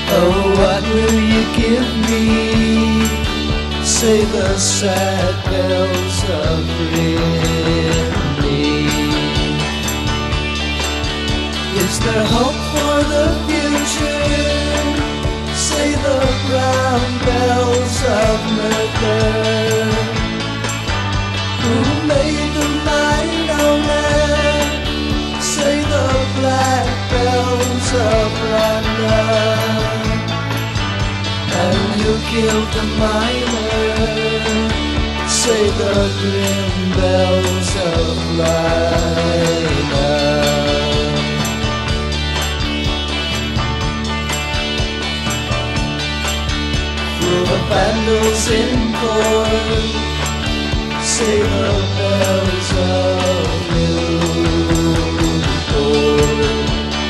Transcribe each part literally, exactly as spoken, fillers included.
Oh, what will you give me? Say the sad bells of Rimini. Is there hope for the future? Say the brown bells of Merthyr. Who made the mighty man? Say the black bells of London. And you killed the miner? Say the grim bells of London. Through the vandals in corn, say the bells of Newport.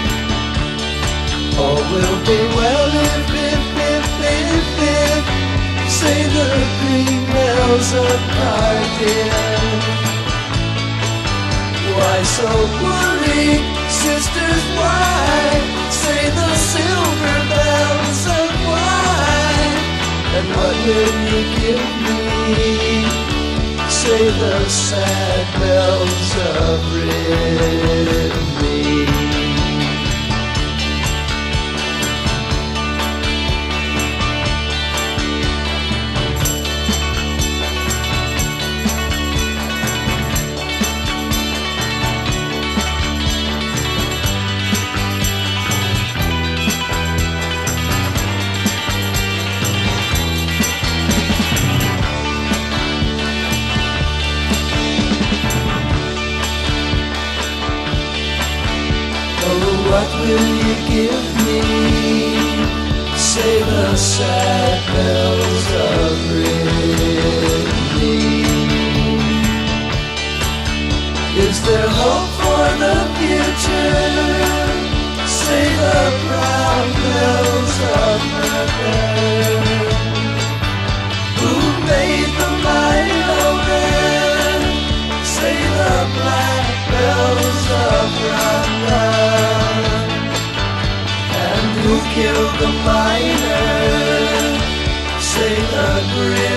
All will be well if, if, if, if, if, say the green bells of Cardiff. Why so worried, sisters, why? Say the silver bells of wine. And what will you give me? Say the sad bells of Rimini. What will you give me? Say the sad bells of Rimini. Is there hope for the future? Say the brown bells of Merthyr. Who made the mighty omen? Say the black bells of London. Who killed the miner? Say the grim